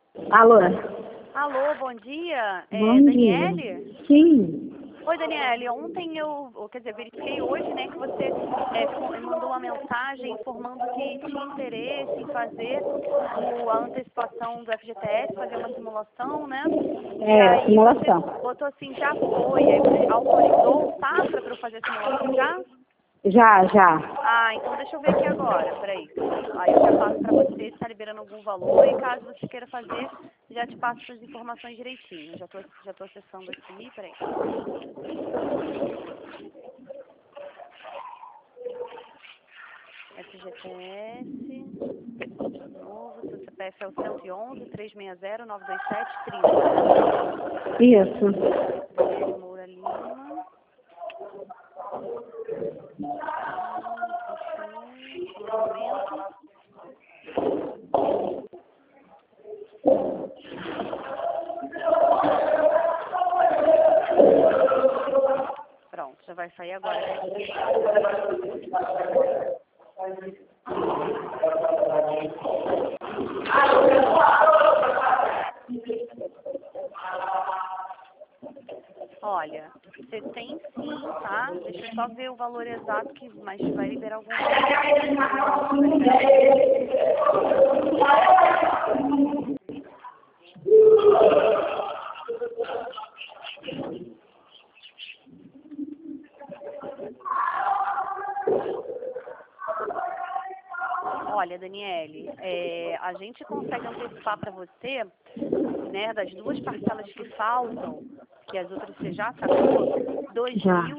Alô? Alô, bom dia. Bom dia. Daniele? Sim. Oi, Daniele. Ontem verifiquei hoje, né, que você mandou uma mensagem informando que tinha interesse em fazer a antecipação do FGTS, fazer uma simulação, né? E aí Simulação. você botou assim, já foi. Aí você autorizou o Safra para eu fazer a simulação já? Já. Ah, então deixa eu ver aqui agora, peraí. Aí eu já passo para você se está liberando algum valor e caso você queira fazer, já te passo as informações direitinho. Já tô acessando aqui, peraí. FGTS, de novo, seu CPF é o 111-360-927-30, né? Isso. Daniele Moura Lima. Só um momento. Pronto, já vai sair agora. Olha, você tem sim, tá? Deixa eu só ver o valor exato, mas vai liberar algum valor. Olha, Daniele, a gente consegue antecipar para você, né, das duas parcelas que faltam, que as outras você já sacou, R$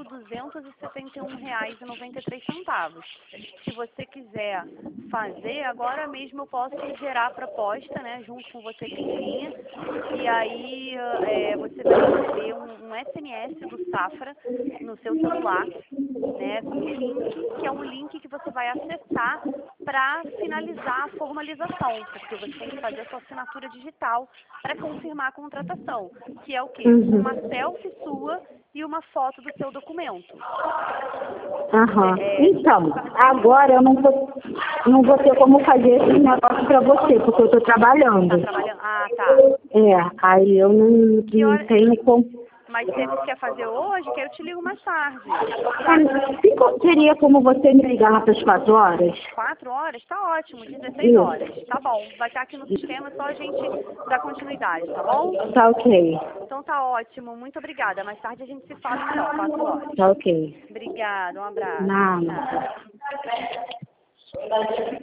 2.271,93. Se você quiser fazer, agora mesmo eu posso gerar a proposta, né, junto com você aqui em linha, e aí você vai receber um SMS do Safra no seu celular, né, com um link, que é um link que você vai acessar para finalizar a formalização, porque você tem que fazer a sua assinatura digital para confirmar a contratação, que é o quê? Uma selfie sua e uma foto do seu documento. Então, agora eu não vou ter como fazer esse negócio para você, porque eu estou trabalhando. Tá trabalhando? Ah, tá. Aí eu não tenho como. Mas você quer fazer hoje? Que eu te ligo mais tarde. Teria como você me ligar lá para as 4 horas? 4 horas? Tá ótimo. 16 horas. Tá bom. Vai estar aqui no sistema, é só a gente dar continuidade, tá bom? Tá ok. Então tá ótimo. Muito obrigada. Mais tarde a gente se fala então, 4 horas. Tá ok. Obrigada. Um abraço. Nada.